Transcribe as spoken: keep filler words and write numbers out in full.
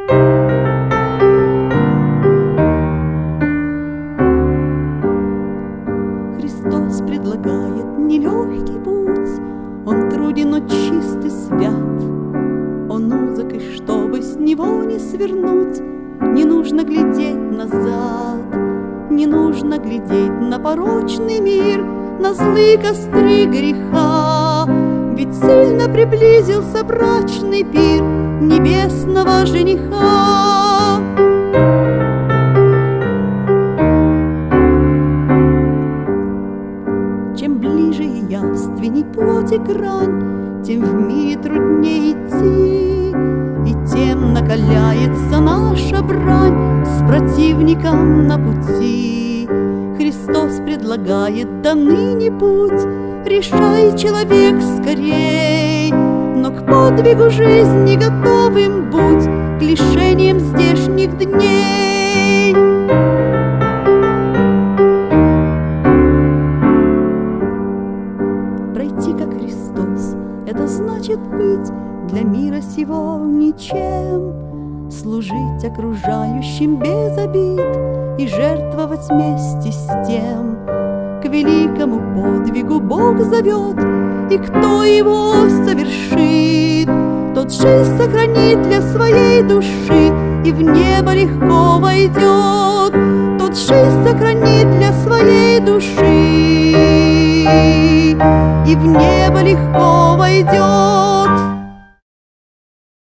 Христос предлагает нелегкий путь, Он труден, но чист и свят. Он узок, и чтобы с него не свернуть, не нужно глядеть назад, не нужно глядеть на порочный мир, на злые костры греха. Ведь сильно приблизился брачный пир небесного жениха. Чем ближе и явственней плоти грань, тем в мире труднее идти, и тем накаляется наша брань с противником на пути. Христос предлагает до ныне путь, решай, человек, скорей, но к подвигу жизни готовым будь, к лишениям здешних дней. Пройти, как Христос, это значит быть для мира сего ничем, служить окружающим без обид и жертвовать вместе с тем. К великому подвигу Бог зовет, и кто его совершит, тот жизнь сохранит для своей души и в небо легко войдет. Тот жизнь сохранит для своей души и в небо легко войдет.